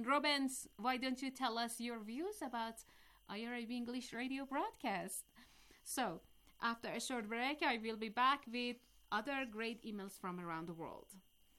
Robens, why don't you tell us your views about IRIB English radio broadcast? So, after a short break, I will be back with other great emails from around the world.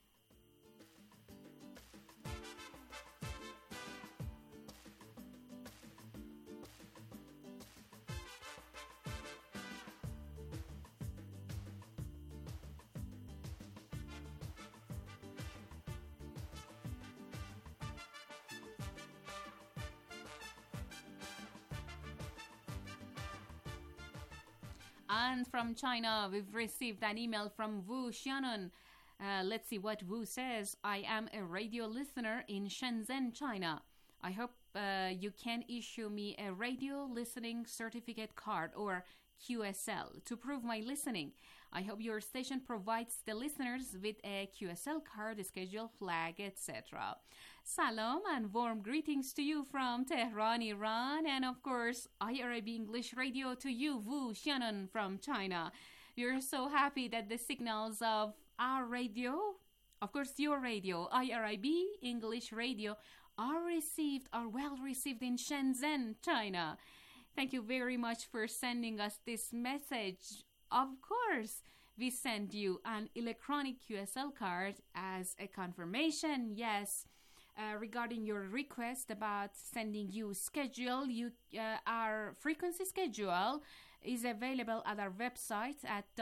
And from China, we've received an email from Wu Xianon. Let's see what Wu says. I am a radio listener in Shenzhen, China. I hope you can issue me a radio listening certificate card or QSL to prove my listening. I hope your station provides the listeners with a QSL card, schedule, flag, etc. Salam and warm greetings to you from Tehran, Iran, and of course, IRIB English Radio to you, Wu Xianon from China. We are so happy that the signals of our radio, of course your radio, IRIB English Radio, are well received in Shenzhen, China. Thank you very much for sending us this message. Of course, we send you an electronic QSL card as a confirmation, yes, regarding your request about sending you schedule. Our frequency schedule is available at our website at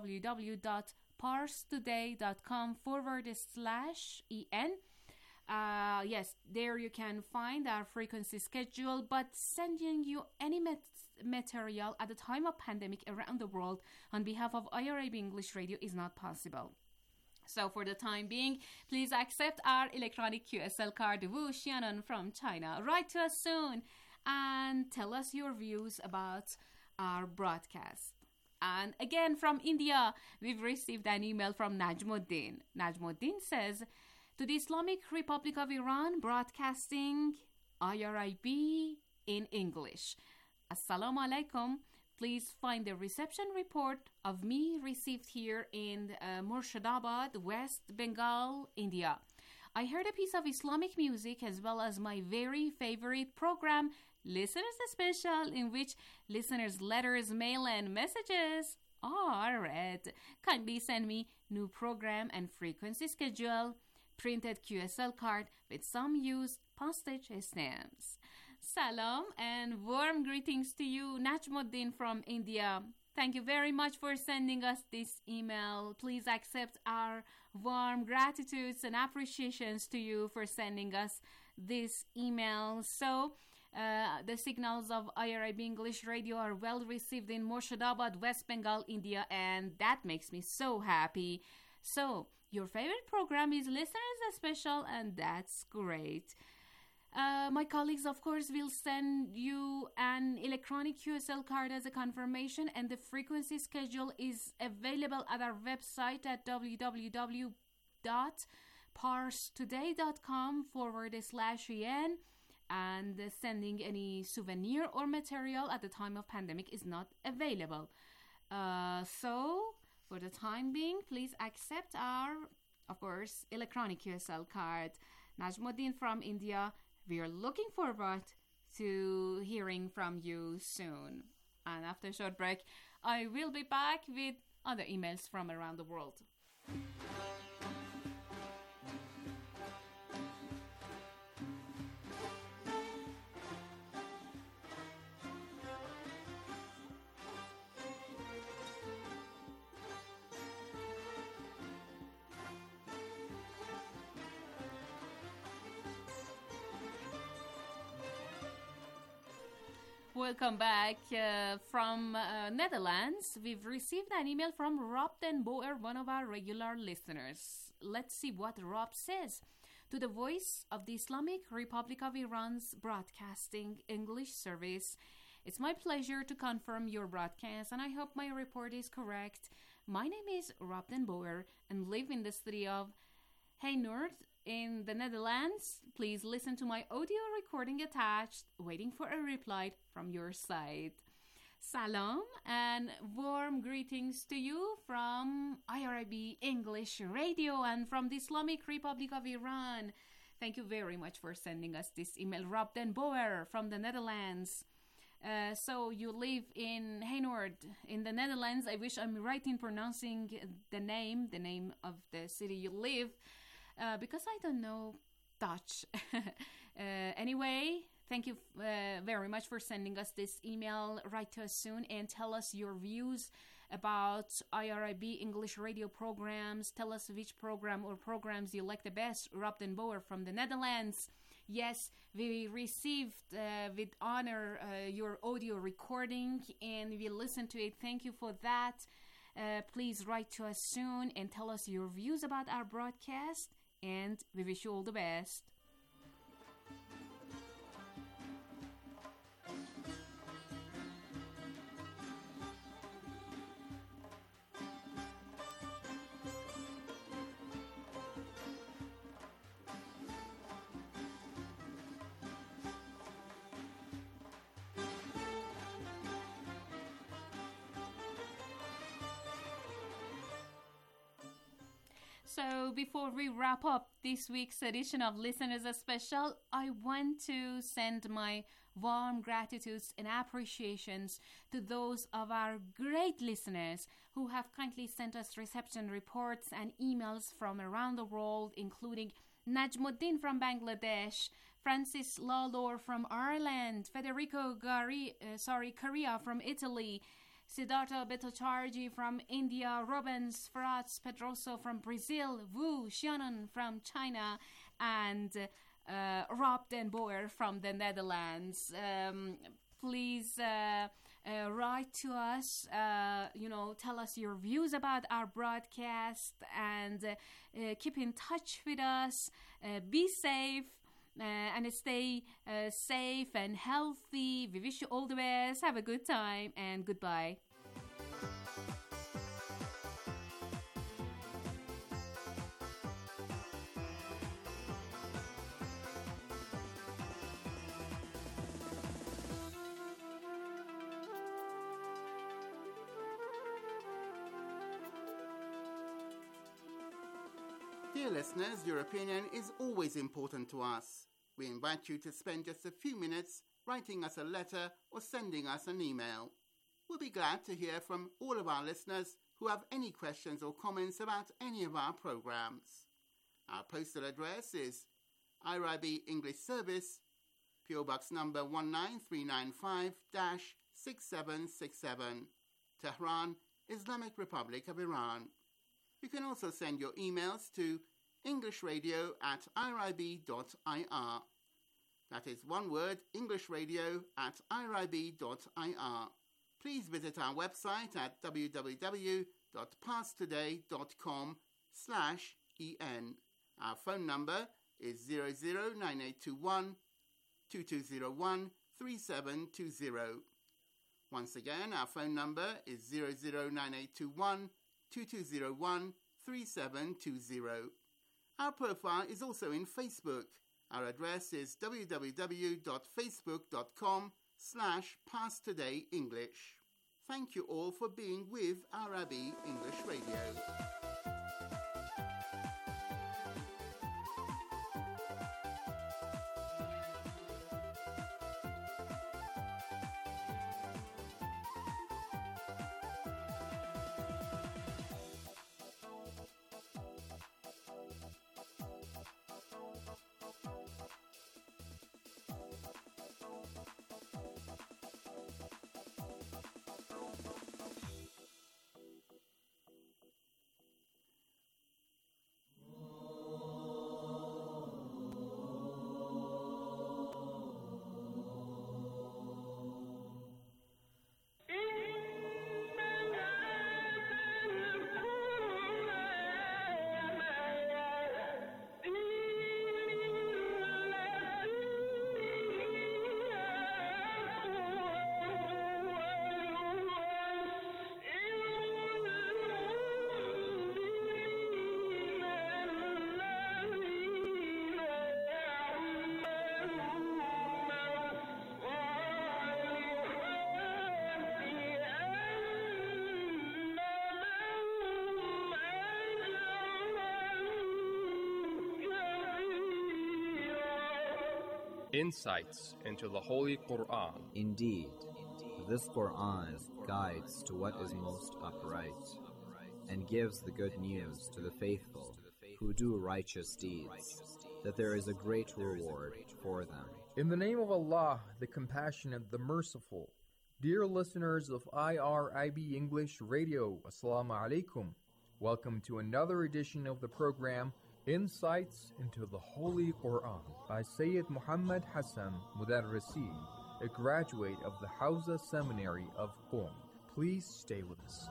www.parstoday.com/en. Yes, there you can find our frequency schedule, but sending you any material at the time of pandemic around the world on behalf of IRIB English Radio is not possible. So for the time being, please accept our electronic QSL card, Wu Xianon from China. Write to us soon and tell us your views about our broadcast. And again, from India, we've received an email from Najmuddin. Najmuddin says, to the Islamic Republic of Iran, broadcasting IRIB in English. Assalamu alaikum. Please find the reception report of me received here in Murshidabad, West Bengal, India. I heard a piece of Islamic music as well as my very favorite program, Listeners Special, in which listeners' letters, mail, and messages are read. Kindly send me new program and frequency schedule, printed QSL card with some used postage stamps. Salam and warm greetings to you, Najmuddin from India. Thank you very much for sending us this email. Please accept our warm gratitudes and appreciations to you for sending us this email. So, the signals of IRIB English Radio are well received in Murshidabad, West Bengal, India, and that makes me so happy. So, your favorite program is Listeners Special, and that's great. My colleagues, of course, will send you an electronic QSL card as a confirmation, and the frequency schedule is available at our website at www.parstoday.com/en, and sending any souvenir or material at the time of pandemic is not available. So, for the time being, please accept our, of course, electronic QSL card. Najmuddin from India, we are looking forward to hearing from you soon. And after a short break, I will be back with other emails from around the world. Welcome back from Netherlands. We've received an email from Rob Den Boer, one of our regular listeners. Let's see what Rob says. To the Voice of the Islamic Republic of Iran's Broadcasting English Service, it's my pleasure to confirm your broadcast, and I hope my report is correct. My name is Rob Den Boer and live in the city of Heynoord in the Netherlands. Please listen to my audio recording attached, waiting for a reply from your side. Salam and warm greetings to you from IRIB English Radio and from the Islamic Republic of Iran. Thank you very much for sending us this email. Rob Den Boer from the Netherlands. So you live in Heinoord in the Netherlands. I wish I'm right in pronouncing the name of the city you live, because I don't know Dutch. Anyway, thank you very much for sending us this email. Write to us soon and tell us your views about IRIB English radio programs. Tell us which program or programs you like the best. Rob Den Boer from the Netherlands. Yes, we received with honor your audio recording and we listened to it. Thank you for that. Please write to us soon and tell us your views about our broadcast, and we wish you all the best. So before we wrap up this week's edition of Listeners Special, I want to send my warm gratitudes and appreciations to those of our great listeners who have kindly sent us reception reports and emails from around the world, including Najmuddin from Bangladesh, Francis Lawlor from Ireland, Federico Correa from Italy, Siddhartha Betocharji from India, Robens Frats Pedroso from Brazil, Wu Xianan from China, and Rob Den Boer from the Netherlands. Please write to us, tell us your views about our broadcast, and keep in touch with us. Be safe. And stay safe and healthy. We wish you all the best. Have a good time and goodbye. Dear listeners, your opinion is always important to us. We invite you to spend just a few minutes writing us a letter or sending us an email. We'll be glad to hear from all of our listeners who have any questions or comments about any of our programs. Our postal address is IRIB English Service, PO Box number 19395-6767, Tehran, Islamic Republic of Iran. You can also send your emails to englishradio@irib.ir. That is one word, englishradio@irib.ir. Please visit our website at www.passtoday.com/en. Our phone number is 009821 2201 3720. Once again, our phone number is 009821 2201 3720. Our profile is also in Facebook. Our address is www.facebook.com/PasTodayEnglish. Thank you all for being with IRIB English Radio. insights into the Holy Quran. Indeed, this Quran guides to what is most upright, and gives the good news to the faithful who do righteous deeds, that there is a great reward for them. In the name of Allah, the Compassionate, the Merciful. Dear listeners of IRIB English Radio, Assalamu alaikum. Welcome to another edition of the program, Insights into the Holy Quran, by Sayyid Muhammad Hassan Mudarrisi, a graduate of the Hawza Seminary of Qom. Please stay with us.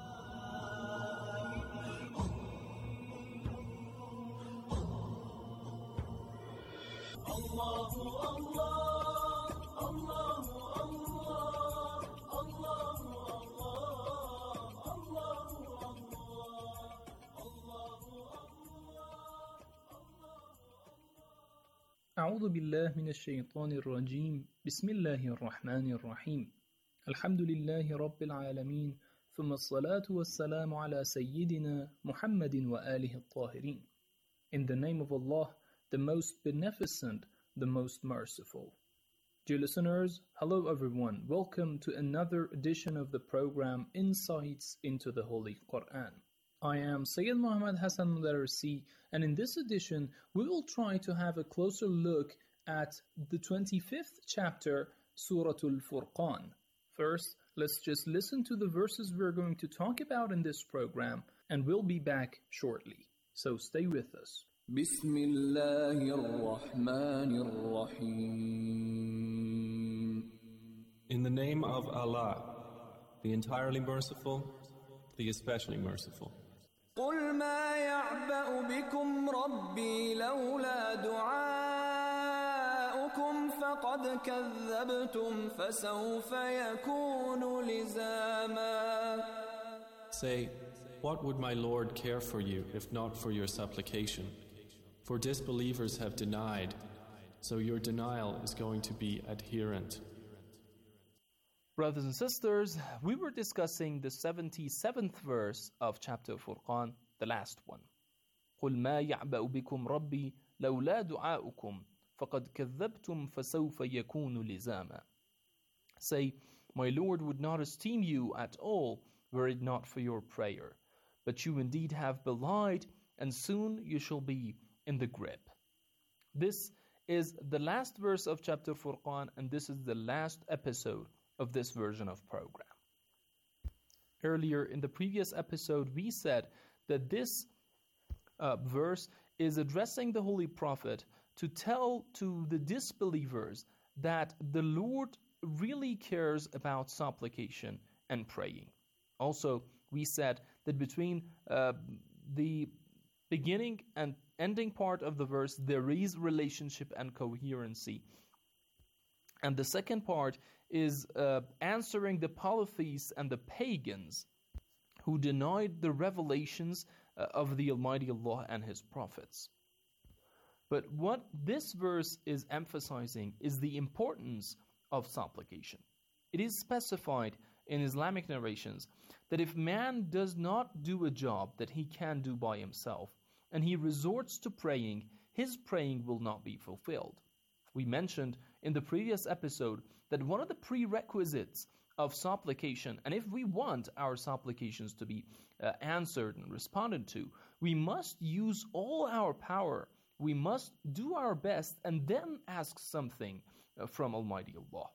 أعوذ بالله من الشيطان الرجيم بسم الله الرحمن الرحيم الحمد لله رب العالمين ثم الصلاة والسلام على سيدنا محمد وآله الطاهرين. In the name of Allah, the most beneficent, the most merciful. Dear listeners, hello everyone. Welcome to another edition of the program Insights into the Holy Quran. I am Sayyid Muhammad Hassan Mudarrisi, and in this edition we will try to have a closer look at the 25th chapter, Surah Al-Furqan. First, let's just listen to the verses we're going to talk about in this program, and we'll be back shortly. So stay with us. Bismillahir-Rahmanir-Rahim. In the name of Allah, the entirely merciful, the especially merciful. قل ما يعبأ بكم ربي لولا دعاؤكم فقد كذبتم فسوف يكون لزاما. Say, what would my Lord care for you if not for your supplication? For disbelievers have denied, so your denial is going to be adherent. Brothers and sisters, we were discussing the 77th verse of chapter Furqan, the last one. قُلْ مَا يَعْبَأُ بِكُمْ رَبِّي لَوْلَا دُعَاؤُكُمْ فَقَدْ كَذَّبْتُمْ فَسَوْفَ يَكُونُ لِزَامًا. Say, my Lord would not esteem you at all were it not for your prayer. But you indeed have belied, and soon you shall be in the grip. This is the last verse of chapter Furqan, and this is the last episode of this version of program. Earlier in the previous episode, we said that this verse is addressing the Holy Prophet to tell to the disbelievers that the Lord really cares about supplication and praying. Also, we said that between the beginning and ending part of the verse, there is relationship and coherency. And the second part is answering the polytheists and the pagans who denied the revelations of the Almighty Allah and His prophets. But what this verse is emphasizing is the importance of supplication. It is specified in Islamic narrations that if man does not do a job that he can do by himself, and he resorts to praying, his praying will not be fulfilled. We mentioned in the previous episode that one of the prerequisites of supplication, and if we want our supplications to be answered and responded to, we must use all our power. We must do our best and then ask something from Almighty Allah.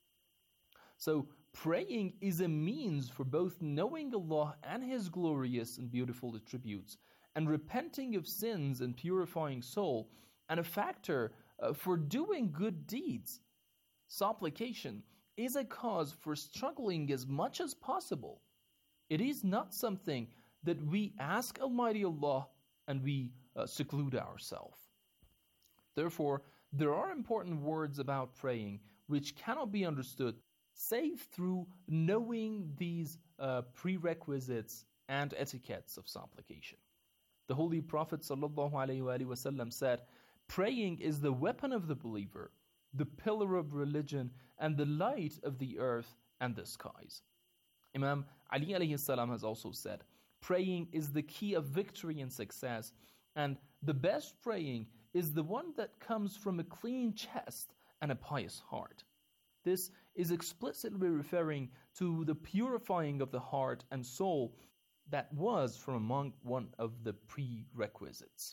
So praying is a means for both knowing Allah and His glorious and beautiful attributes, and repenting of sins and purifying soul, and a factor for doing good deeds. Supplication is a cause for struggling as much as possible. It is not something that we ask Almighty Allah and we seclude ourselves. Therefore, there are important words about praying which cannot be understood save through knowing these prerequisites and etiquettes of supplication. The Holy Prophet ﷺ said, praying is the weapon of the believer, the pillar of religion, and the light of the earth and the skies. Imam Ali alayhi salam has also said, praying is the key of victory and success, and the best praying is the one that comes from a clean chest and a pious heart. This is explicitly referring to the purifying of the heart and soul that was from among one of the prerequisites.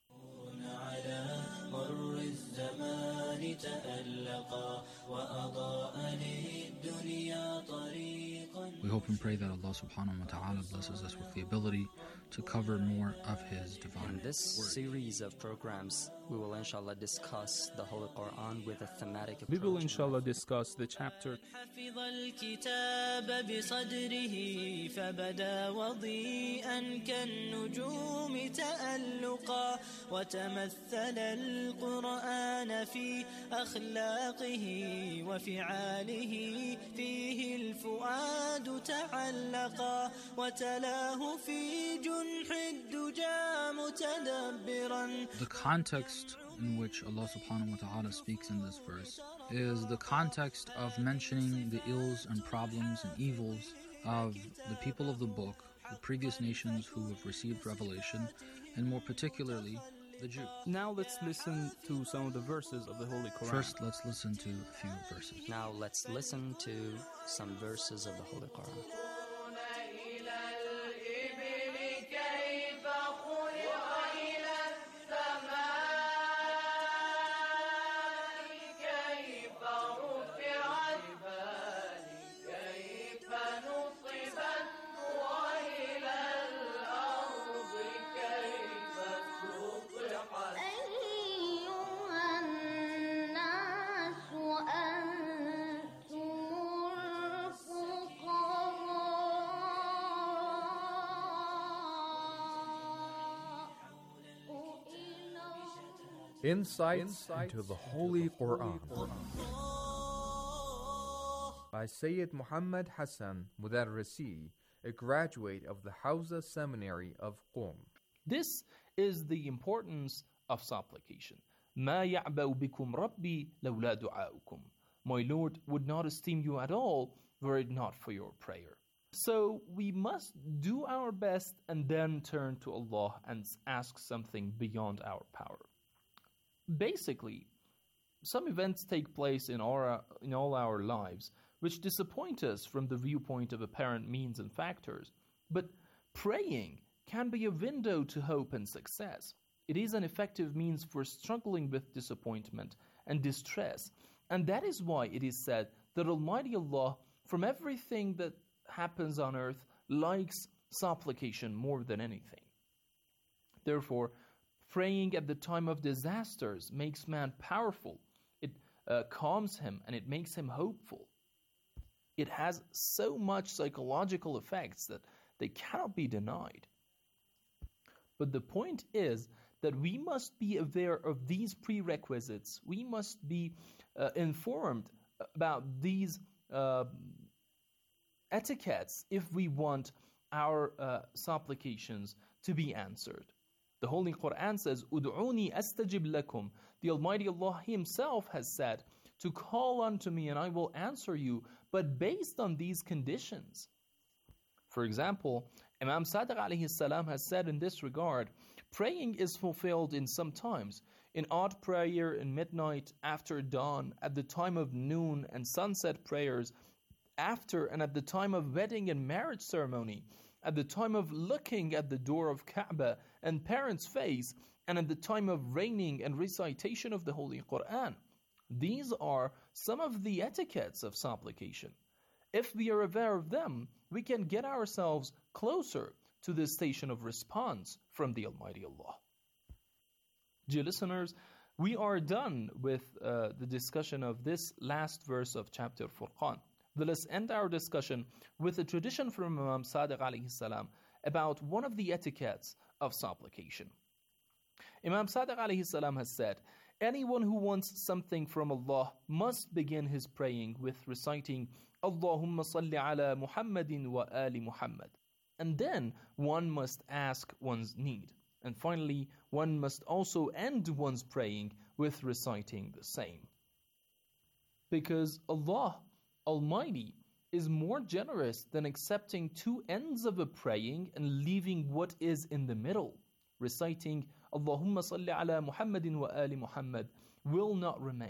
We hope and pray that Allah subhanahu wa ta'ala blesses us with the ability to cover more of His divine In this word. series of programs, we will inshallah discuss the Holy Quran with a thematic approach. We will inshallah discuss the chapter حفظ الكتاب بصدره فبدا وضيئا كالنجوم تألقا وتمثل القرآن في أخلاقه وفعاله فيه الفؤاد تعلقا وتلاه في جنح الدجى متدبرا. The context in which Allah subhanahu wa ta'ala speaks in this verse is the context of mentioning the ills and problems and evils of the people of the book, the previous nations who have received revelation, and more particularly the Jews. Now let's listen to some of the verses of the Holy Quran. First, let's listen to a few verses. Now let's listen to some verses of the Holy Quran. Insights into the Holy Quran by Sayyid Muhammad Hassan Mudarrisi, a graduate of the Hawza Seminary of Qom. This is the importance of supplication. مَا يَعْبَأُ بِكُمْ رَبِّي لَوْلَا دُعَاؤُكُمْ. My Lord would not esteem you at all were it not for your prayer. So we must do our best and then turn to Allah and ask something beyond our power. Basically, some events take place in all our lives which disappoint us from the viewpoint of apparent means and factors. But praying can be a window to hope and success. It is an effective means for struggling with disappointment and distress. And that is why it is said that Almighty Allah, from everything that happens on earth, likes supplication more than anything. Therefore, praying at the time of disasters makes man powerful. It calms him and it makes him hopeful. It has so much psychological effects that they cannot be denied. But the point is that we must be aware of these prerequisites. We must be informed about these etiquettes if we want our supplications to be answered. The Holy Quran says, "Ud'uni astajib lakum." The Almighty Allah Himself has said, to call unto me and I will answer you, but based on these conditions. For example, Imam Sadiq alayhi salam has said in this regard, praying is fulfilled in some times, in odd prayer in midnight, after dawn, at the time of noon and sunset prayers, after and at the time of wedding and marriage ceremony, at the time of looking at the door of Kaaba and parents' face, and at the time of raining and recitation of the Holy Quran. These are some of the etiquettes of supplication. If we are aware of them, we can get ourselves closer to the station of response from the Almighty Allah. Dear listeners, we are done with the discussion of this last verse of chapter Furqan. Let us end our discussion with a tradition from Imam Sadiq alayhi salam about one of the etiquettes of supplication. Imam Sadiq alayhi salam has said, anyone who wants something from Allah must begin his praying with reciting Allahumma salli ala Muhammadin wa ali Muhammad. And then one must ask one's need. And finally, one must also end one's praying with reciting the same. Because Allah Almighty is more generous than accepting two ends of a praying and leaving what is in the middle. Reciting Allahumma salli ala Muhammadin wa ali Muhammad will not remain.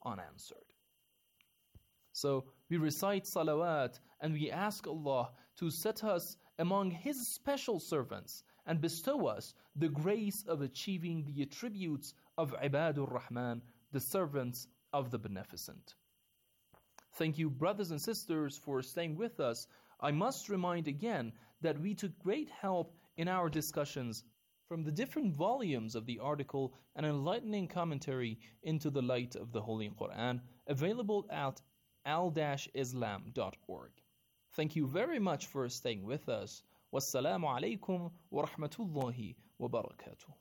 unanswered. So we recite salawat and we ask Allah to set us among His special servants and bestow us the grace of achieving the attributes of Ibadur Rahman, the servants of the Beneficent. Thank you, brothers and sisters, for staying with us. I must remind again that we took great help in our discussions from the different volumes of the article and enlightening commentary into the light of the Holy Quran, available at al-islam.org. Thank you very much for staying with us. Wassalamu alaikum wa rahmatullahi wa barakatuh.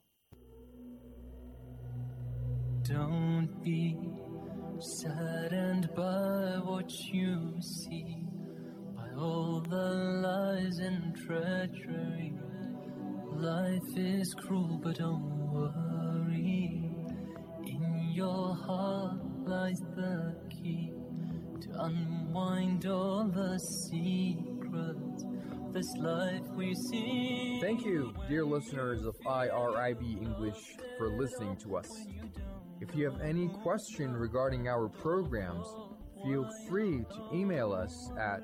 Don't be saddened by what you see, by all the lies and treachery. Life is cruel, but don't worry. In your heart lies the key to unwind all the secrets of this life we see. Thank you, dear listeners of IRIB English, for listening to us. If you have any question regarding our programs, feel free to email us at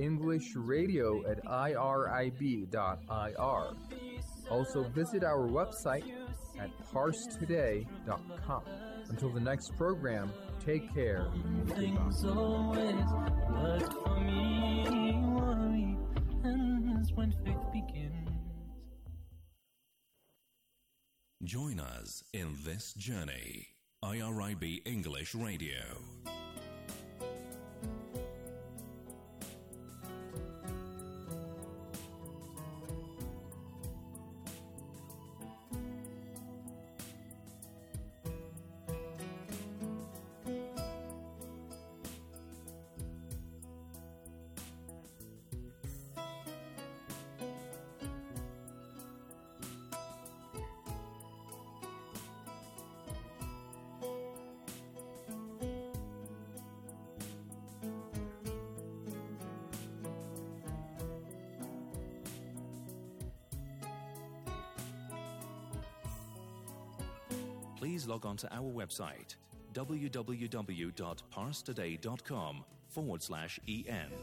englishradio@irib.ir. Also visit our website at parstoday.com. Until the next program, take care. Things always worked for me. Worry ends when faith begins. Join us in this journey. IRIB English Radio. Please log on to our website www.parstoday.com/en.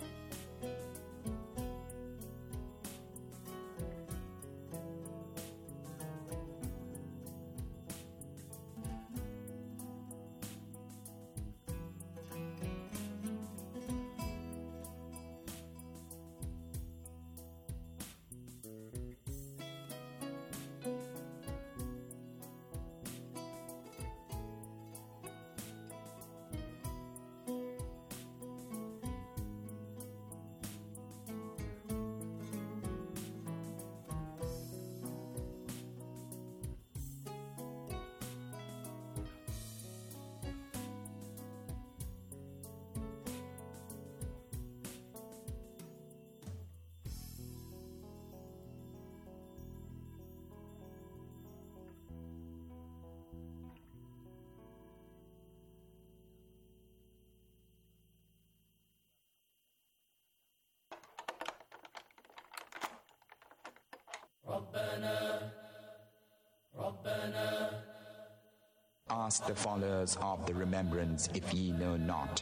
Ask the followers of the remembrance if ye know not.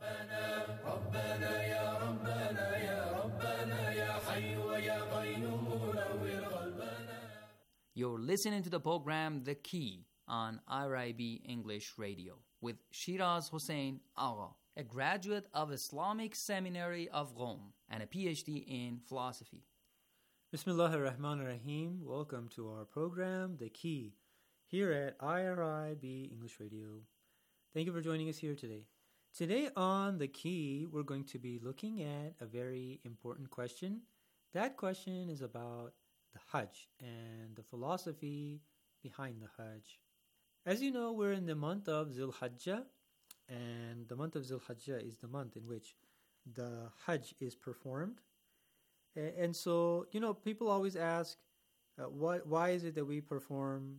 You're listening to the program The Key on IRIB English Radio with Shiraz Hussain Agha, a graduate of Islamic Seminary of Rome and a PhD in philosophy. Bismillahir Rahmanir Rahim. Welcome to our program, The Key, here at IRIB English Radio. Thank you for joining us here today. Today on The Key, we're going to be looking at a very important question. That question is about the Hajj and the philosophy behind the Hajj. As you know, we're in the month of Zul Hajjah, and the month of Zul Hajjah is the month in which the Hajj is performed. And so, people always ask, why is it that we perform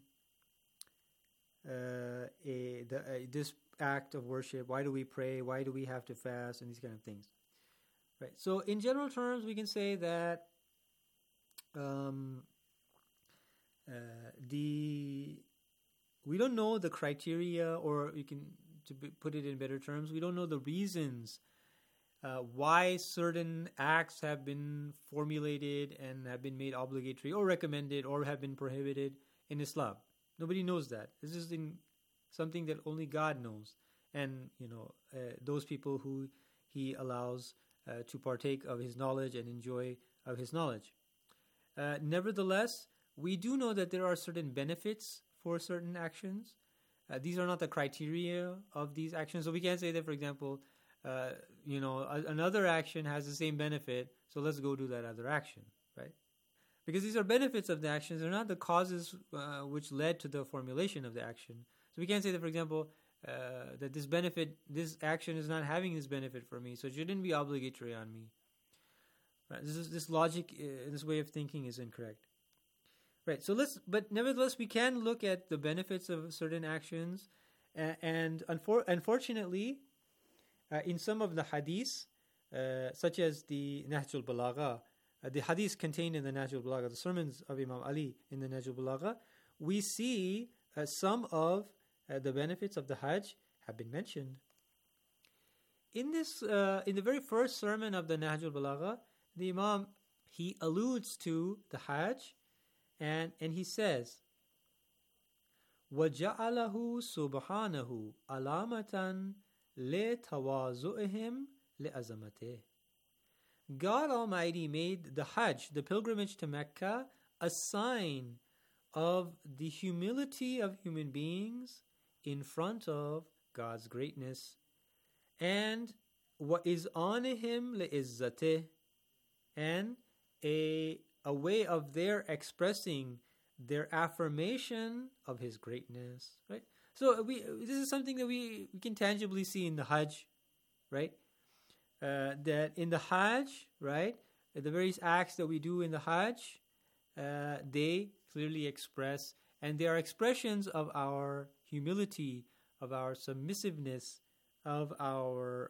this act of worship? Why do we pray? Why do we have to fast? And these kind of things. Right. So, in general terms, we can say that we don't know the criteria, or you can put it in better terms, we don't know the reasons why certain acts have been formulated and have been made obligatory or recommended or have been prohibited in Islam. Nobody knows that. This is something that only God knows, and those people who He allows to partake of His knowledge and enjoy of His knowledge. Nevertheless, we do know that there are certain benefits for certain actions. These are not the criteria of these actions. So we can't say that, for example, another action has the same benefit, so let's go do that other action, right? Because these are benefits of the actions. They're not the causes which led to the formulation of the action. So we can't say that, for example, that this action is not having this benefit for me, so it shouldn't be obligatory on me. Right? This logic, this way of thinking is incorrect. Right. But nevertheless, we can look at the benefits of certain actions, and unfortunately, in some of the hadiths, such as the Nahj al-Balagha, the hadiths contained in the Nahj al-Balagha, the sermons of Imam Ali in the Nahj al-Balagha, we see some of the benefits of the Hajj have been mentioned. In the very first sermon of the Nahj al-Balagha, the Imam, he alludes to the Hajj, and he says, وَجَعَلَهُ سُبْحَانَهُ عَلَامَةً لِتَوَاضُعِهِمْ لِأَزَمَتِهِ. God Almighty made the Hajj, the pilgrimage to Mecca, a sign of the humility of human beings in front of God's greatness, and وَإِذْعَانِهِمْ لِإِزَّتِهِ, and a way of their expressing their affirmation of His greatness, right? So this is something that we can tangibly see in the Hajj, right? That in the Hajj, right, the various acts that we do in the Hajj, they clearly express, and they are expressions of our humility, of our submissiveness, of our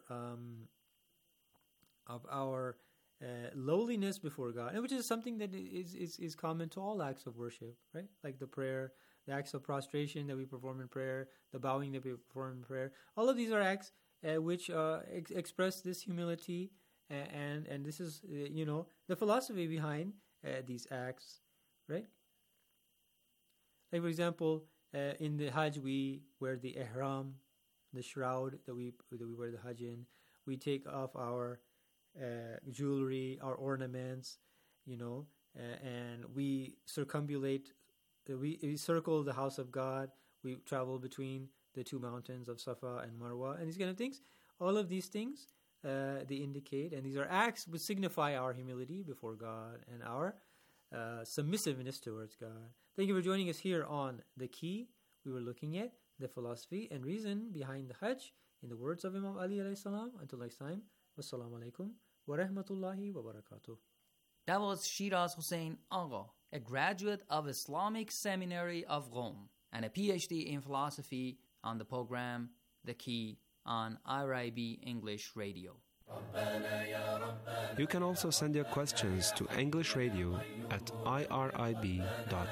lowliness before God, and which is something that is common to all acts of worship, right? Like the prayer, the acts of prostration that we perform in prayer, the bowing that we perform in prayer. All of these are acts which express this humility, and this is the philosophy behind these acts, right? Like for example, in the Hajj we wear the ihram, the shroud that we wear the Hajj in. We take off our jewelry, our ornaments, and we circumambulate. We circle the house of God. We travel between the two mountains of Safa and Marwa, and these kind of things. All of these things they indicate, and these are acts which signify our humility before God and our submissiveness towards God. Thank you for joining us here on The Key. We were looking at the philosophy and reason behind the Hajj in the words of Imam Ali alayhi salam. Until next time, wassalamu alaikum wa rahmatullahi wa barakatuh. That was Shiraz Hussain Agha, a graduate of Islamic Seminary of Rome and a PhD in philosophy, on the program The Key on IRIB English Radio. You can also send your questions to English Radio at irib.ir.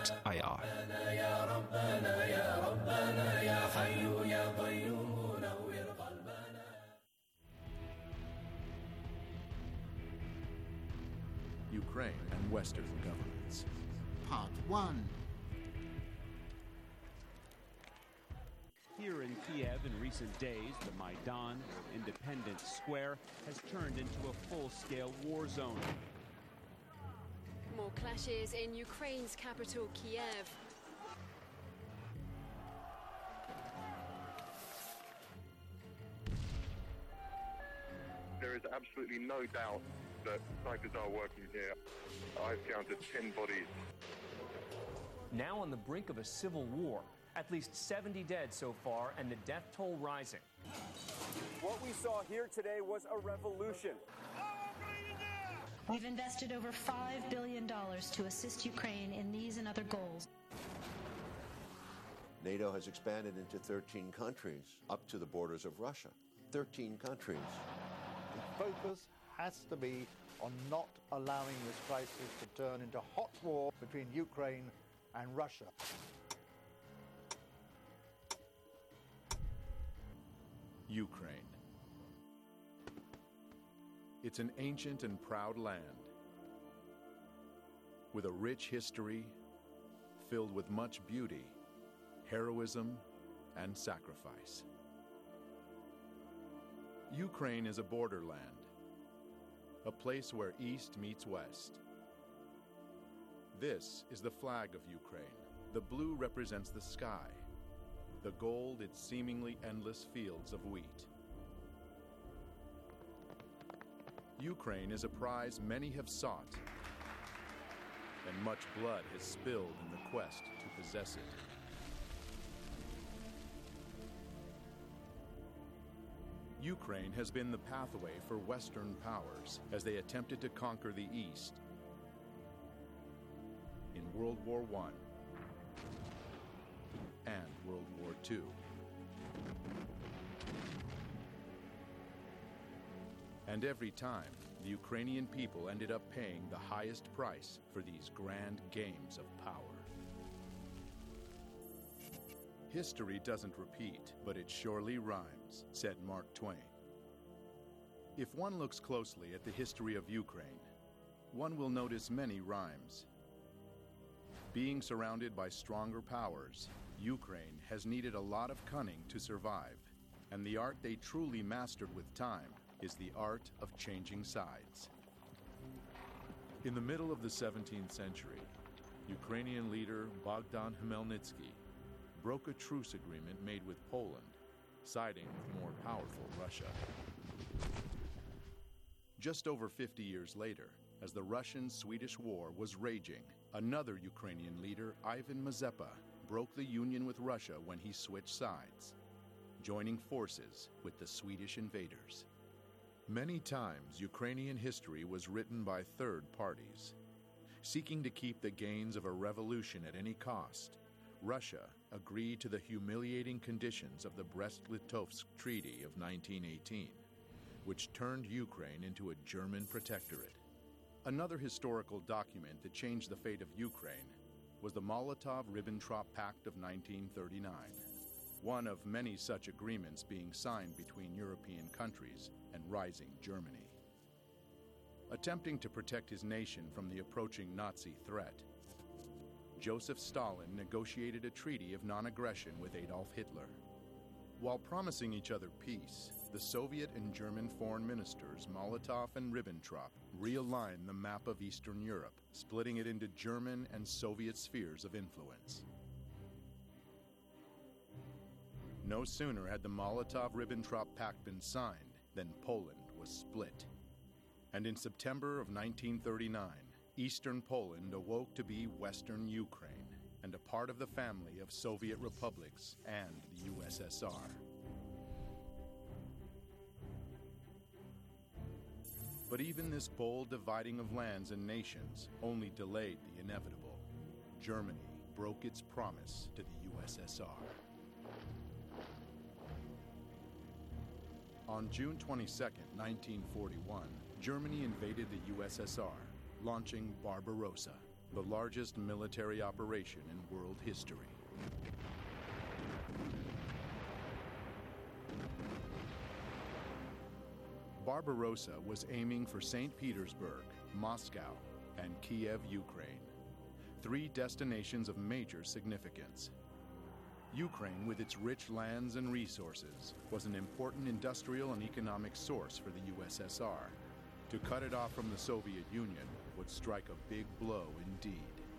Ukraine and Western governments. Part 1. Here in Kiev in recent days, the Maidan, or Independence Square, has turned into a full-scale war zone. More clashes in Ukraine's capital, Kiev. There is absolutely no doubt that snipers are working here. I've counted 10 bodies. Now on the brink of a civil war. At least 70 dead so far, and the death toll rising. What we saw here today was a revolution. We've invested over $5 billion to assist Ukraine in these and other goals. NATO has expanded into 13 countries, up to the borders of Russia. 13 countries. The focus has to be on not allowing this crisis to turn into hot war between Ukraine and Russia. Ukraine. It's an ancient and proud land with a rich history filled with much beauty, heroism, and sacrifice. Ukraine is a borderland, a place where East meets West. This is the flag of Ukraine. The blue represents the sky, the gold its seemingly endless fields of wheat. Ukraine is a prize many have sought, and much blood has spilled in the quest to possess it. Ukraine has been the pathway for Western powers as they attempted to conquer the East in World War I and World War II. And every time, the Ukrainian people ended up paying the highest price for these grand games of power. History doesn't repeat, but it surely rhymes, said Mark Twain. If one looks closely at the history of Ukraine, one will notice many rhymes. Being surrounded by stronger powers, Ukraine has needed a lot of cunning to survive, and the art they truly mastered with time is the art of changing sides. In the middle of the 17th century, Ukrainian leader Bogdan Khmelnytsky broke a truce agreement made with Poland, siding with more powerful Russia. Just over 50 years later, as the Russian-Swedish War was raging, another Ukrainian leader, Ivan Mazepa, broke the union with Russia when he switched sides, joining forces with the Swedish invaders. Many times, Ukrainian history was written by third parties. Seeking to keep the gains of a revolution at any cost, Russia agreed to the humiliating conditions of the Brest-Litovsk Treaty of 1918, which turned Ukraine into a German protectorate. Another historical document that changed the fate of Ukraine was the Molotov-Ribbentrop Pact of 1939, one of many such agreements being signed between European countries and rising Germany. Attempting to protect his nation from the approaching Nazi threat, Joseph Stalin negotiated a treaty of non-aggression with Adolf Hitler. While promising each other peace, the Soviet and German foreign ministers Molotov and Ribbentrop realigned the map of Eastern Europe, splitting it into German and Soviet spheres of influence. No sooner had the Molotov-Ribbentrop Pact been signed than Poland was split. And in September of 1939, Eastern Poland awoke to be Western Ukraine and a part of the family of Soviet republics and the USSR. But even this bold dividing of lands and nations only delayed the inevitable. Germany broke its promise to the USSR. On June 22, 1941, Germany invaded the USSR, launching Barbarossa, the largest military operation in world history. Barbarossa was aiming for St. Petersburg, Moscow, and Kiev, Ukraine, three destinations of major significance. Ukraine, with its rich lands and resources, was an important industrial and economic source for the USSR. To cut it off from the Soviet Union would strike a big blow indeed.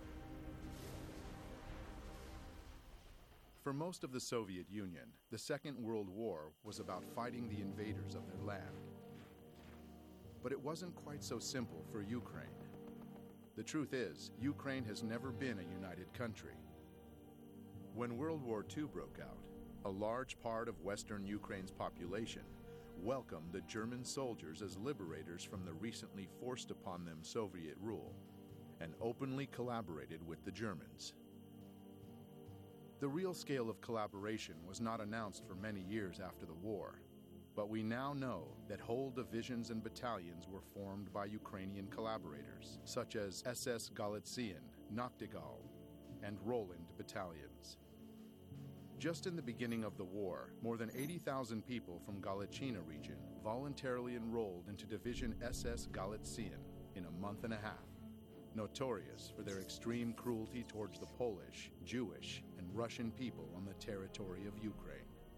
For most of the Soviet Union, the Second World War was about fighting the invaders of their land. But it wasn't quite so simple for Ukraine. The truth is, Ukraine has never been a united country. When World War II broke out, a large part of Western Ukraine's population welcomed the German soldiers as liberators from the recently forced upon them Soviet rule, and openly collaborated with the Germans. The real scale of collaboration was not announced for many years after the war, but we now know that whole divisions and battalions were formed by Ukrainian collaborators, such as SS Galician, Nachtigall, and Roland battalions. Just in the beginning of the war, more than 80,000 people from Galician region voluntarily enrolled into Division SS Galician in a month and a half, notorious for their extreme cruelty towards the Polish, Jewish, and Russian people on the territory of Ukraine.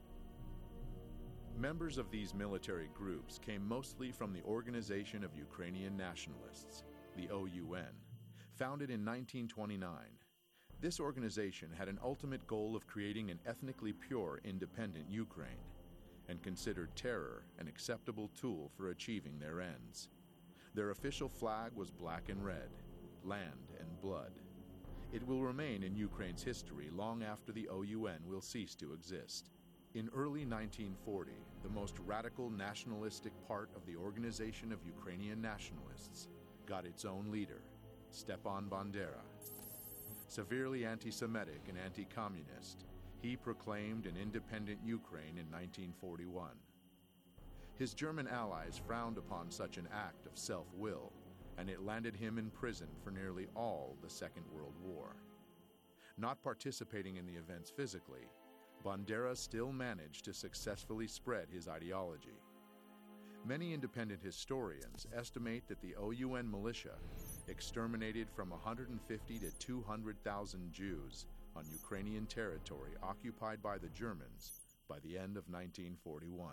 Members of these military groups came mostly from the Organization of Ukrainian Nationalists, the OUN, founded in 1929. This organization had an ultimate goal of creating an ethnically pure, independent Ukraine, and considered terror an acceptable tool for achieving their ends. Their official flag was black and red, land and blood. It will remain in Ukraine's history long after the OUN will cease to exist. In early 1940, the most radical nationalistic part of the Organization of Ukrainian Nationalists got its own leader, Stepan Bandera. Severely anti-Semitic and anti-communist, he proclaimed an independent Ukraine in 1941. His German allies frowned upon such an act of self-will, and it landed him in prison for nearly all the Second World War. Not participating in the events physically, Bandera still managed to successfully spread his ideology. Many independent historians estimate that the OUN militia exterminated from 150 to 200,000 Jews on Ukrainian territory occupied by the Germans by the end of 1941.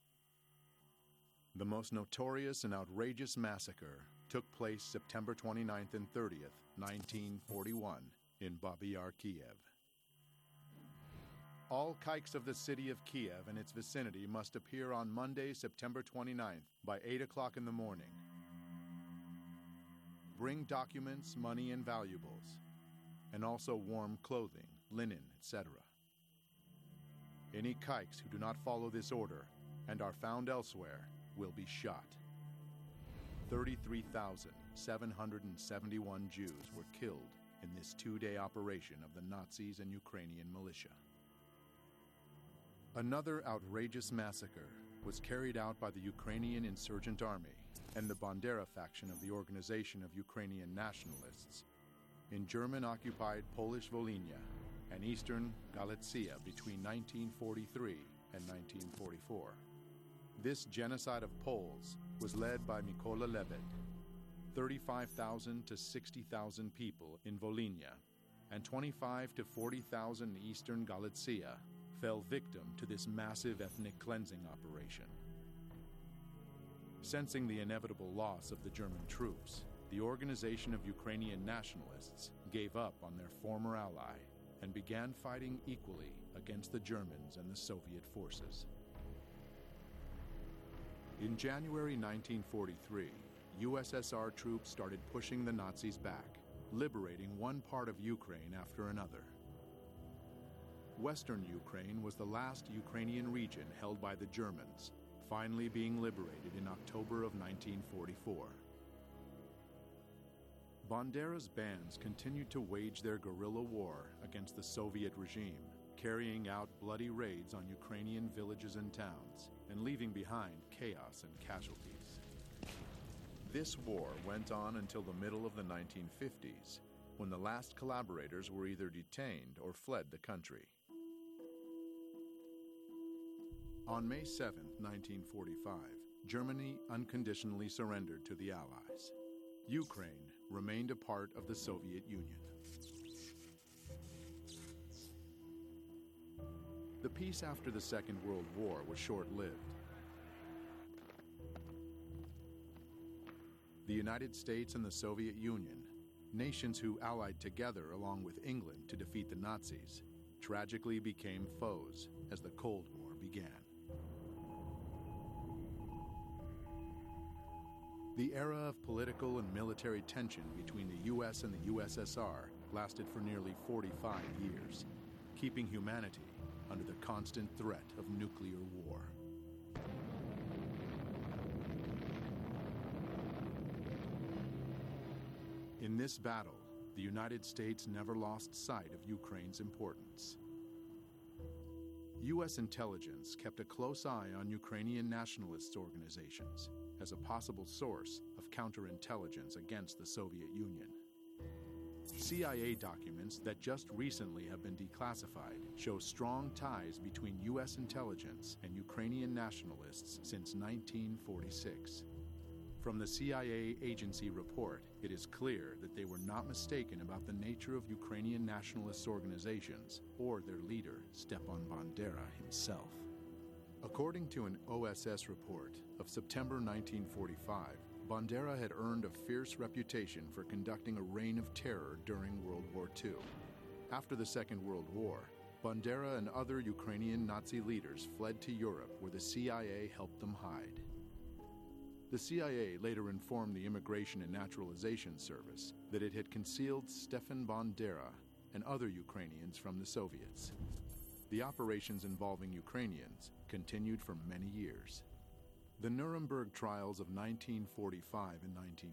The most notorious and outrageous massacre took place September 29th and 30th, 1941, in Babi Yar, Kiev. All kikes of the city of Kiev and its vicinity must appear on Monday, September 29th by 8 o'clock in the morning. Bring documents, money, and valuables, and also warm clothing, linen, etc. Any kikes who do not follow this order and are found elsewhere will be shot. 33,771 Jews were killed in this two-day operation of the Nazis and Ukrainian militia. Another outrageous massacre was carried out by the Ukrainian Insurgent Army and the Bandera faction of the Organization of Ukrainian Nationalists in German-occupied Polish Volhynia and eastern Galicia between 1943 and 1944. This genocide of Poles was led by Mykola Lebed. 35,000 to 60,000 people in Volhynia and 25 to 40,000 in eastern Galicia fell victim to this massive ethnic cleansing operation. Sensing the inevitable loss of the German troops, the Organization of Ukrainian Nationalists gave up on their former ally and began fighting equally against the Germans and the Soviet forces. In January 1943, USSR troops started pushing the Nazis back, liberating one part of Ukraine after another. Western Ukraine was the last Ukrainian region held by the Germans, finally being liberated in October of 1944. Bandera's bands continued to wage their guerrilla war against the Soviet regime, carrying out bloody raids on Ukrainian villages and towns, and leaving behind chaos and casualties. This war went on until the middle of the 1950s, when the last collaborators were either detained or fled the country. On May 7, 1945, Germany unconditionally surrendered to the Allies. Ukraine remained a part of the Soviet Union. The peace after the Second World War was short-lived. The United States and the Soviet Union, nations who allied together along with England to defeat the Nazis, tragically became foes as the Cold War began. The era of political and military tension between the U.S. and the USSR lasted for nearly 45 years, keeping humanity under the constant threat of nuclear war. In this battle, the United States never lost sight of Ukraine's importance. U.S. intelligence kept a close eye on Ukrainian nationalist organizations as a possible source of counterintelligence against the Soviet Union. CIA documents that just recently have been declassified show strong ties between U.S. intelligence and Ukrainian nationalists since 1946. From the CIA agency report, it is clear that they were not mistaken about the nature of Ukrainian nationalist organizations or their leader, Stepan Bandera himself. According to an OSS report of September 1945, Bandera had earned a fierce reputation for conducting a reign of terror during World War II. After the Second World War, Bandera and other Ukrainian Nazi leaders fled to Europe, where the CIA helped them hide. The CIA later informed the Immigration and Naturalization Service that it had concealed Stefan Bandera and other Ukrainians from the Soviets. The operations involving Ukrainians continued for many years. The Nuremberg trials of 1945 and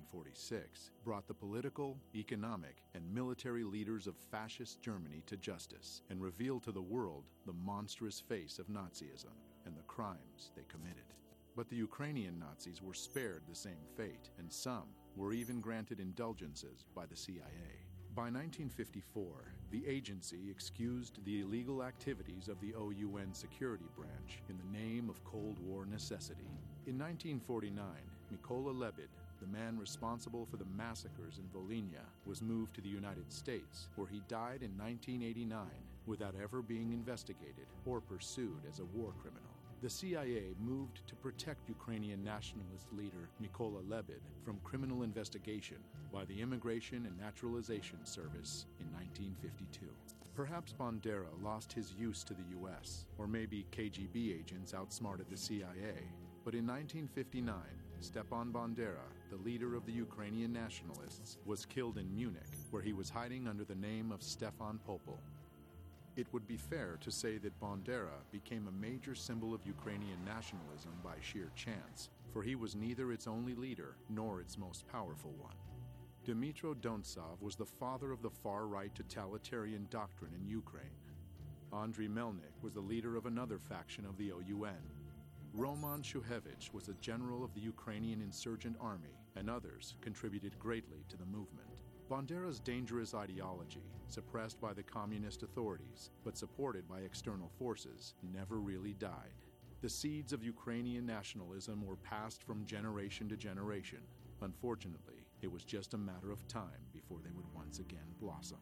1946 brought the political, economic, and military leaders of fascist Germany to justice and revealed to the world the monstrous face of Nazism and the crimes they committed. But the Ukrainian Nazis were spared the same fate, and some were even granted indulgences by the CIA. By 1954, the agency excused the illegal activities of the OUN security branch in the name of Cold War necessity. In 1949, Mykola Lebed, the man responsible for the massacres in Volhynia, was moved to the United States, where he died in 1989 without ever being investigated or pursued as a war criminal. The CIA moved to protect Ukrainian nationalist leader Mykola Lebed from criminal investigation by the Immigration and Naturalization Service in 1952. Perhaps Bandera lost his use to the U.S., or maybe KGB agents outsmarted the CIA. But in 1959, Stepan Bandera, the leader of the Ukrainian nationalists, was killed in Munich, where he was hiding under the name of Stefan Popel. It would be fair to say that Bandera became a major symbol of Ukrainian nationalism by sheer chance, for he was neither its only leader nor its most powerful one. Dmytro Dontsov was the father of the far-right totalitarian doctrine in Ukraine. Andriy Melnik was the leader of another faction of the OUN. Roman Shuhevich was a general of the Ukrainian insurgent army, and others contributed greatly to the movement. Bandera's dangerous ideology, suppressed by the communist authorities but supported by external forces, never really died. The seeds of Ukrainian nationalism were passed from generation to generation. Unfortunately, it was just a matter of time before they would once again blossom.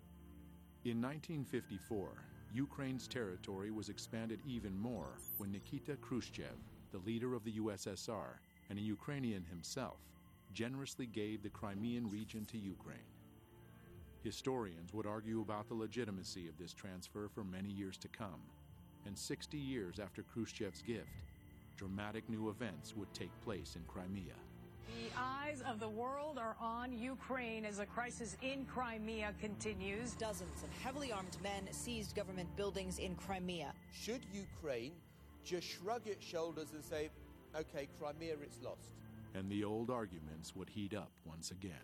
In 1954, Ukraine's territory was expanded even more when Nikita Khrushchev, the leader of the USSR and a Ukrainian himself, generously gave the Crimean region to Ukraine. Historians would argue about the legitimacy of this transfer for many years to come, and 60 years after Khrushchev's gift, dramatic new events would take place in Crimea. The eyes of the world are on Ukraine as the crisis in Crimea continues. Dozens of heavily armed men seized government buildings in Crimea. Should Ukraine just shrug its shoulders and say, okay, Crimea, it's lost? And the old arguments would heat up once again.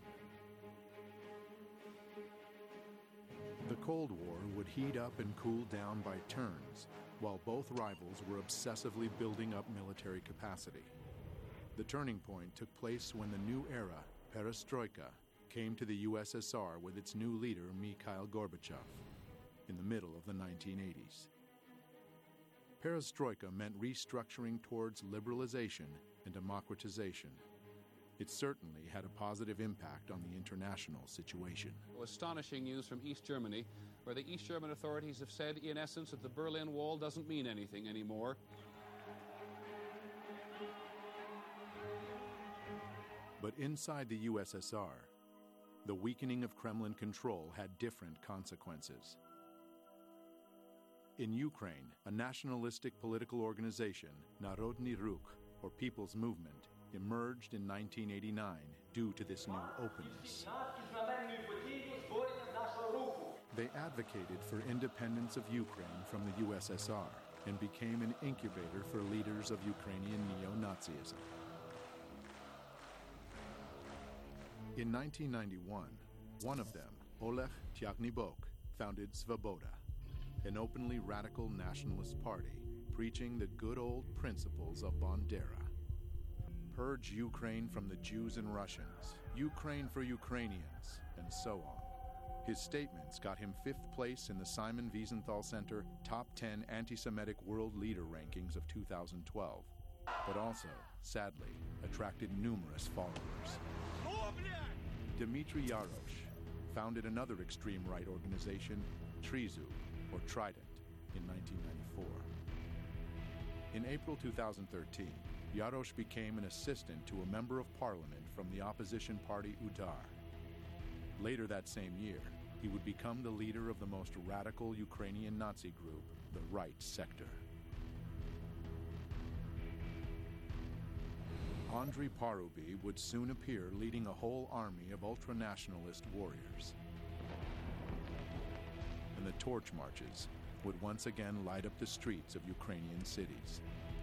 The Cold War would heat up and cool down by turns, while both rivals were obsessively building up military capacity. The turning point took place when the new era, Perestroika, came to the USSR with its new leader, Mikhail Gorbachev, in the middle of the 1980s. Perestroika meant restructuring towards liberalization and democratization. It certainly had a positive impact on the international situation. Astonishing news from East Germany, where the East German authorities have said, in essence, that the Berlin Wall doesn't mean anything anymore. But inside the USSR, the weakening of Kremlin control had different consequences. In Ukraine, a nationalistic political organization, Narodny Ruch, or People's Movement, emerged in 1989 due to this new openness. They advocated for independence of Ukraine from the USSR and became an incubator for leaders of Ukrainian neo-Nazism. In 1991, one of them, Oleg Tyagnybok, founded Svoboda, an openly radical nationalist party preaching the good old principles of Bandera. Purge Ukraine from the Jews and Russians, Ukraine for Ukrainians, and so on. His statements got him 5th place in the Simon Wiesenthal Center Top 10 Anti-Semitic World Leader Rankings of 2012, but also, sadly, attracted numerous followers. Dmitry Yarosh founded another extreme right organization, Trizu, or Trident, in 1994. In April 2013, Yarosh became an assistant to a member of parliament from the opposition party Udar. Later that same year, he would become the leader of the most radical Ukrainian Nazi group, the Right Sector. Andrei Parubi would soon appear leading a whole army of ultra-nationalist warriors. And the torch marches would once again light up the streets of Ukrainian cities.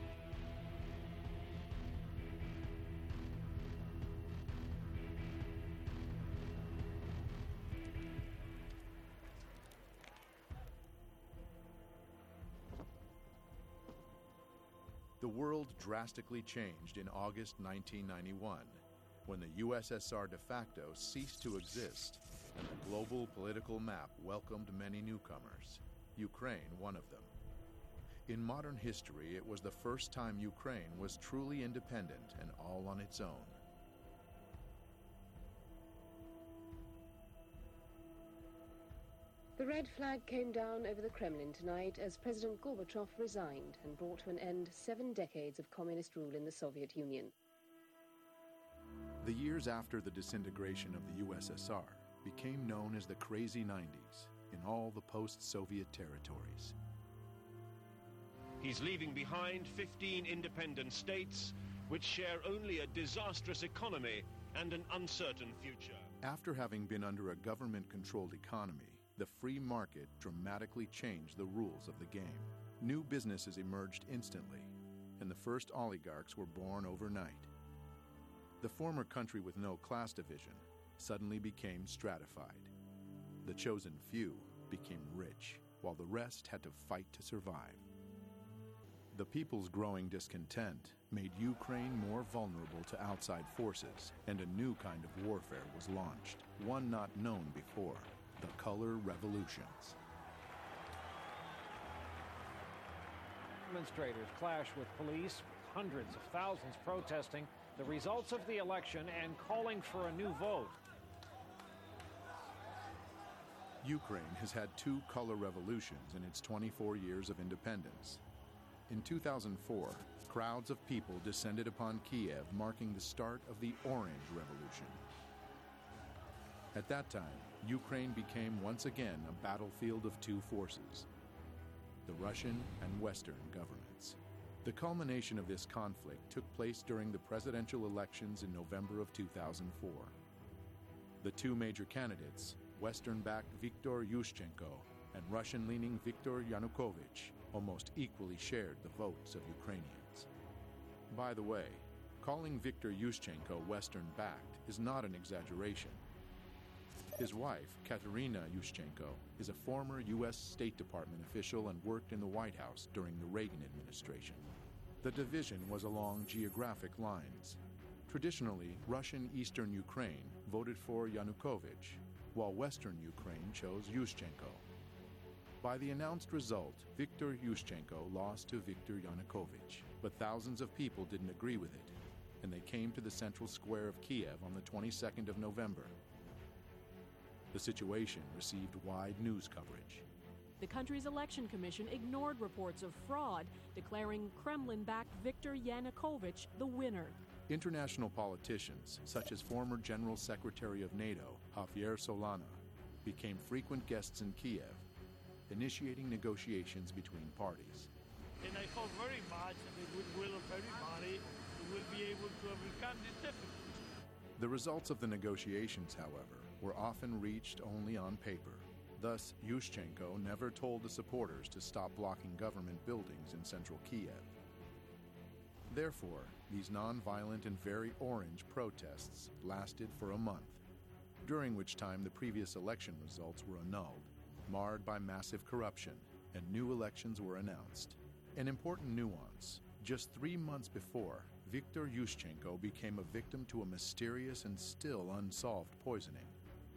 The world drastically changed in August 1991, when the USSR de facto ceased to exist and the global political map welcomed many newcomers, Ukraine one of them. In modern history, it was the first time Ukraine was truly independent and all on its own. The red flag came down over the Kremlin tonight as President Gorbachev resigned and brought to an end 7 decades of communist rule in the Soviet Union. The years after the disintegration of the USSR became known as the Crazy 90s in all the post-Soviet territories. He's leaving behind 15 independent states which share only a disastrous economy and an uncertain future. After having been under a government-controlled economy, the free market dramatically changed the rules of the game. New businesses emerged instantly, and the first oligarchs were born overnight. The former country with no class division suddenly became stratified. The chosen few became rich, while the rest had to fight to survive. The people's growing discontent made Ukraine more vulnerable to outside forces, and a new kind of warfare was launched, one not known before: the color revolutions. Demonstrators clash with police, hundreds of thousands protesting the results of the election and calling for a new vote. Ukraine has had 2 color revolutions in its 24 years of independence. In 2004, crowds of people descended upon Kiev, marking the start of the Orange Revolution. At that time, Ukraine became once again a battlefield of 2 forces: the Russian and Western governments. The culmination of this conflict took place during the presidential elections in November of 2004. The 2 major candidates, Western-backed Viktor Yushchenko and Russian-leaning Viktor Yanukovych, almost equally shared the votes of Ukrainians. By the way, calling Viktor Yushchenko Western-backed is not an exaggeration. His wife, Katerina Yushchenko, is a former U.S. State Department official and worked in the White House during the Reagan administration. The division was along geographic lines. Traditionally, Russian Eastern Ukraine voted for Yanukovych, while Western Ukraine chose Yushchenko. By the announced result, Viktor Yushchenko lost to Viktor Yanukovych, but thousands of people didn't agree with it, and they came to the central square of Kiev on the 22nd of November. The situation received wide news coverage. The country's election commission ignored reports of fraud, declaring Kremlin-backed Viktor Yanukovych the winner. International politicians, such as former General Secretary of NATO, Javier Solana, became frequent guests in Kiev, initiating negotiations between parties. And I hope very much that the goodwill of everybody will be able to overcome this difficulty. The results of the negotiations, however, were often reached only on paper. Thus, Yushchenko never told the supporters to stop blocking government buildings in central Kiev. Therefore, these non-violent and very orange protests lasted for a month, during which time the previous election results were annulled, marred by massive corruption, and new elections were announced. An important nuance: just 3 months before, Viktor Yushchenko became a victim to a mysterious and still unsolved poisoning.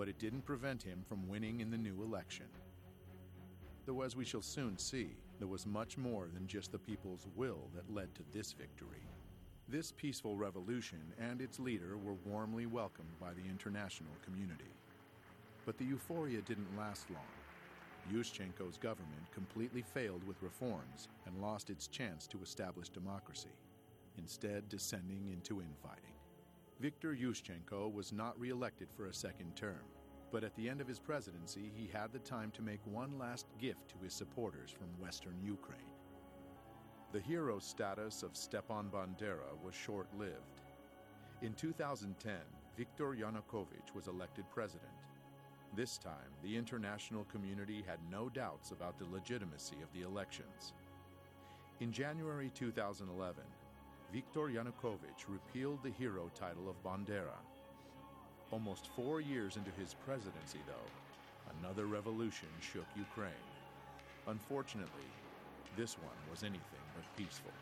but it didn't prevent him from winning in the new election. Though, as we shall soon see, there was much more than just the people's will that led to this victory. This peaceful revolution and its leader were warmly welcomed by the international community. But the euphoria didn't last long. Yushchenko's government completely failed with reforms and lost its chance to establish democracy, instead descending into infighting. Viktor Yushchenko was not re-elected for a second term, but at the end of his presidency, he had the time to make one last gift to his supporters from Western Ukraine. The hero status of Stepan Bandera was short-lived. In 2010, Viktor Yanukovych was elected president. This time, the international community had no doubts about the legitimacy of the elections. In January 2011, Viktor Yanukovych repealed the hero title of Bandera. Almost 4 years into his presidency, though, another revolution shook Ukraine. Unfortunately, this one was anything but peaceful.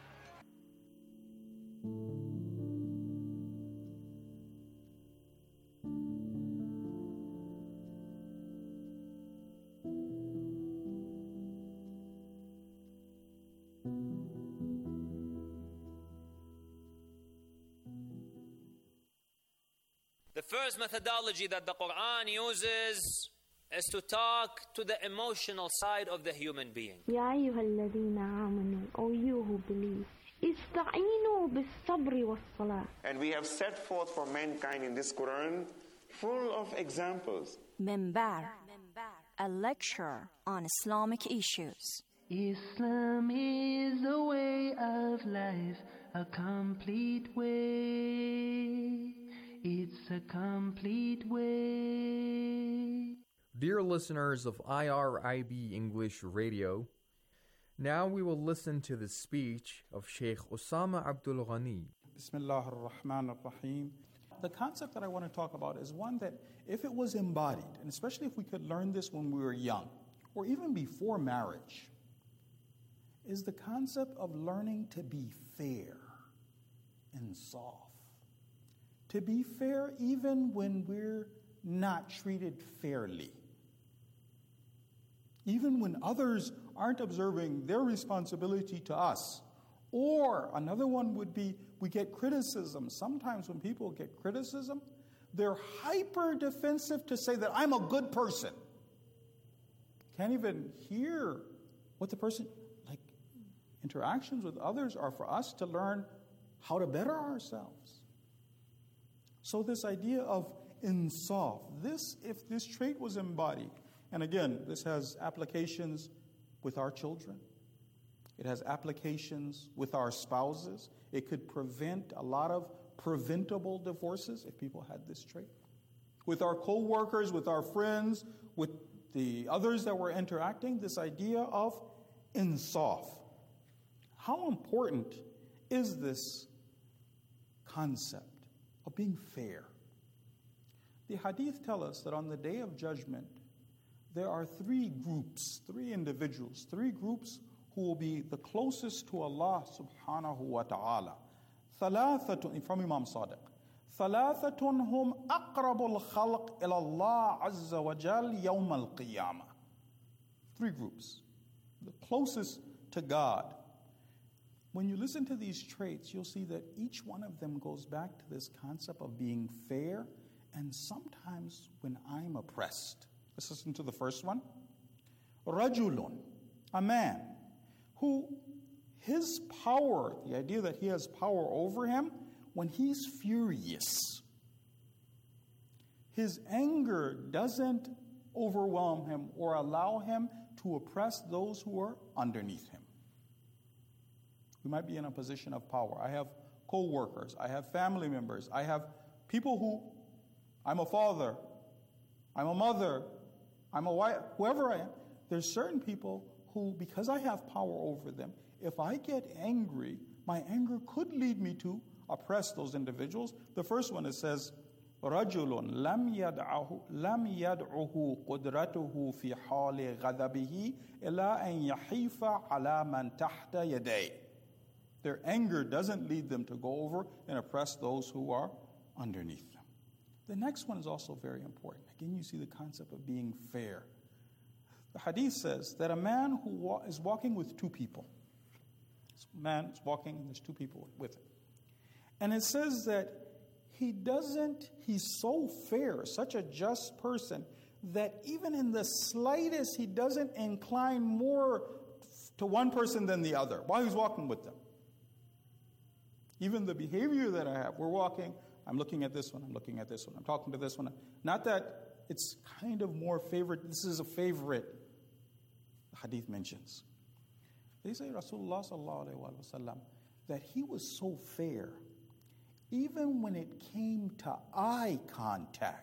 The first methodology that the Quran uses is to talk to the emotional side of the human being. يا أيها الذين آمنوا, O you who believe, استعينوا بالصبر والصلاة. And we have set forth for mankind in this Quran full of examples. Minbar, a lecture on Islamic issues. Islam is a way of life, a complete way. It's a complete way. Dear listeners of IRIB English Radio, now we will listen to the speech of Sheikh Osama Abdul Ghani. Bismillah ar-Rahman ar-Rahim. The concept that I want to talk about is one that, if it was embodied, and especially if we could learn this when we were young, or even before marriage, is the concept of learning to be fair and soft. To be fair even when we're not treated fairly. Even when others aren't observing their responsibility to us. Or another one would be, we get criticism. Sometimes when people get criticism, they're hyper defensive to say that I'm a good person. Can't even hear what the person, like, interactions with others are for us to learn how to better ourselves. So this idea of insaf, if this trait was embodied, and again, this has applications with our children. It has applications with our spouses. It could prevent a lot of preventable divorces if people had this trait. With our co-workers, with our friends, with the others that we're interacting, this idea of insaf. How important is this concept of being fair? The hadith tell us that on the day of judgment, there are three individuals, three groups who will be the closest to Allah subhanahu wa ta'ala. ثلاثة, from Imam Sadiq. ثلاثة هم أقرب الخلق إلى الله عز وجل يوم القيامة. Three groups, the closest to God. When you listen to these traits, you'll see that each one of them goes back to this concept of being fair, and sometimes when I'm oppressed. Let's listen to the first one. Rajulun, a man who his power, the idea that he has power over him, when he's furious, his anger doesn't overwhelm him or allow him to oppress those who are underneath him. We might be in a position of power. I have co-workers, I have family members, I have people who, I'm a father, I'm a mother, I'm a wife, whoever I am. There's certain people who, because I have power over them, if I get angry, my anger could lead me to oppress those individuals. The first one, it says, رَجُلٌ لَمْ يَدْعُهُ قُدْرَتُهُ فِي حَالِ غَضَبِهِ إِلَّا أَنْ يَحِيفَ عَلَى مَنْ تَحْتَ يَدَيْهِ. Their anger doesn't lead them to go over and oppress those who are underneath them. The next one is also very important. Again, you see the concept of being fair. The hadith says that a man who is walking with two people, this man is walking and there's two people with him. And it says that he's so fair, such a just person, that even in the slightest, he doesn't incline more to one person than the other while he's walking with them. Even the behavior that I have, we're walking, I'm looking at this one, I'm looking at this one, I'm talking to this one. Not that it's kind of more favorite, this is a favorite, the hadith mentions. They say Rasulullah sallallahu alaihi wasallam that he was so fair, even when it came to eye contact.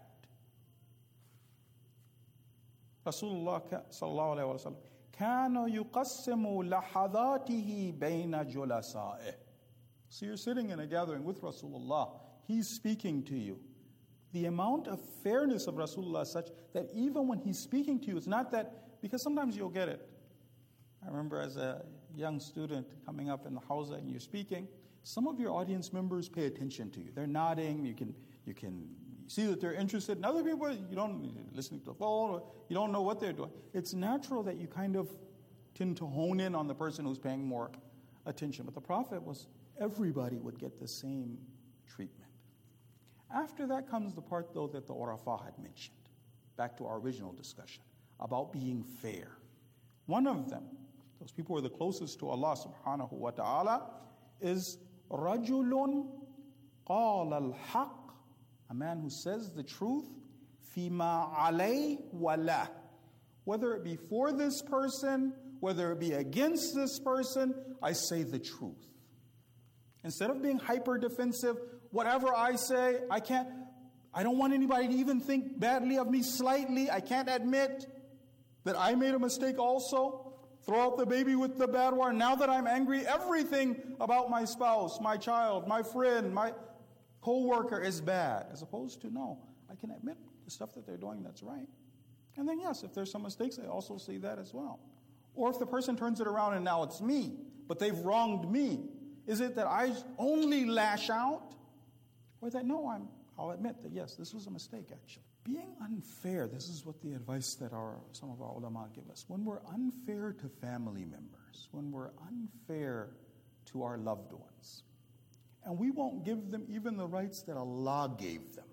Rasulullah sallallahu alaihi wasallam كَانَ يُقَسِّمُ لَحَظَاتِهِ بَيْنَ جُلَسَائِهِ. So you're sitting in a gathering with Rasulullah. He's speaking to you. The amount of fairness of Rasulullah is such that even when he's speaking to you, it's not that, because sometimes you'll get it. I remember as a young student coming up in the hawza and you're speaking, some of your audience members pay attention to you. They're nodding, you can see that they're interested. And other people, you don't listening to the phone, or you don't know what they're doing. It's natural that you kind of tend to hone in on the person who's paying more attention. But the Prophet everybody would get the same treatment. After that comes the part, though, that the Urafa had mentioned. Back to our original discussion about being fair. One of them, those people who are the closest to Allah subhanahu wa ta'ala, is رَجُلٌ قَالَ الْحَقِّ, a man who says the truth, فِيمَا عَلَيْهِ وَلَهُ, whether it be for this person, whether it be against this person, I say the truth. Instead of being hyper defensive, whatever I say, I don't want anybody to even think badly of me slightly. I can't admit that I made a mistake also. Throw out the baby with the bathwater. Now that I'm angry, everything about my spouse, my child, my friend, my co-worker is bad. As opposed to, no, I can admit the stuff that they're doing that's right. And then yes, if there's some mistakes, I also see that as well. Or if the person turns it around and now it's me, but they've wronged me, is it that I only lash out? Or that, no, I'll admit that, yes, this was a mistake, actually. Being unfair, this is what the advice that some of our ulama give us. When we're unfair to family members, when we're unfair to our loved ones, and we won't give them even the rights that Allah gave them,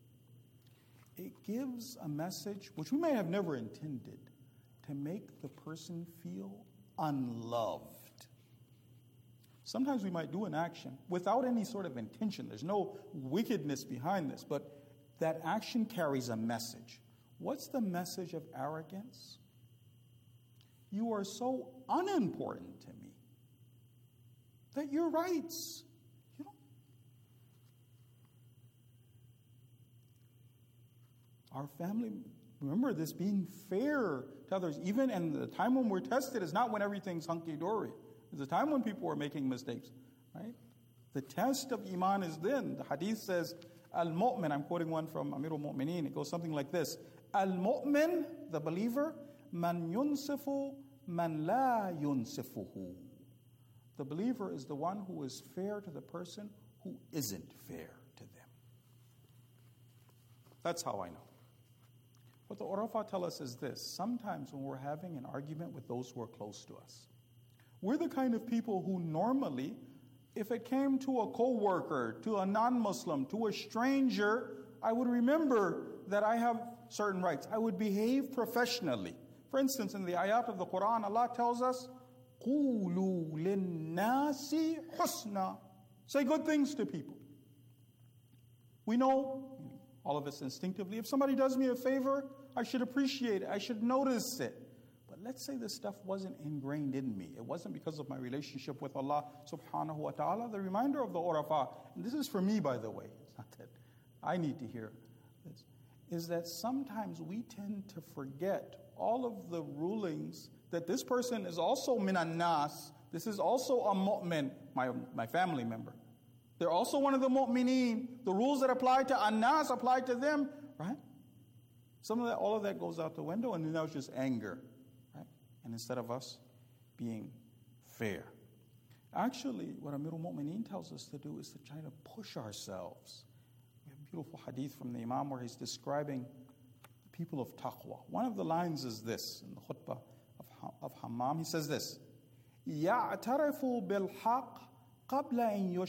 it gives a message, which we may have never intended, to make the person feel unloved. Sometimes we might do an action without any sort of intention. There's no wickedness behind this, but that action carries a message. What's the message of arrogance? You are so unimportant to me that your rights, our family, remember this being fair to others, even in the time when we're tested is not when everything's hunky-dory. There's a time when people are making mistakes, right? The test of Iman is then. The hadith says, Al-Mu'min, I'm quoting one from Amir al-Mu'mineen, it goes something like this. Al-Mu'min, the believer, man yunsifu, man la yunsifuhu. The believer is the one who is fair to the person who isn't fair to them. That's how I know. What the Urafa tell us is this. Sometimes when we're having an argument with those who are close to us, we're the kind of people who normally, if it came to a co-worker, to a non-Muslim, to a stranger, I would remember that I have certain rights. I would behave professionally. For instance, in the ayat of the Quran, Allah tells us, قُولُوا لِلنَّاسِ حُسْنًا. Say good things to people. We know, all of us instinctively, if somebody does me a favor, I should appreciate it. I should notice it. Let's say this stuff wasn't ingrained in me. It wasn't because of my relationship with Allah subhanahu wa ta'ala. The reminder of the Urafa, and this is for me, by the way, it's not that I need to hear this, is that sometimes we tend to forget all of the rulings that this person is also minan nas, this is also a mu'min, my family member. They're also one of the mu'mineen. The rules that apply to an-nas apply to them, right? All of that goes out the window, and then that was just anger. And instead of us being fair. Actually, what Amir al-Mu'mineen tells us to do is to try to push ourselves. We have beautiful hadith from the Imam where he's describing the people of taqwa. One of the lines is this in the khutbah of Hammam. He says this: يَعْتَرِفُ بِالْحَقِّ قَبْلَ أَن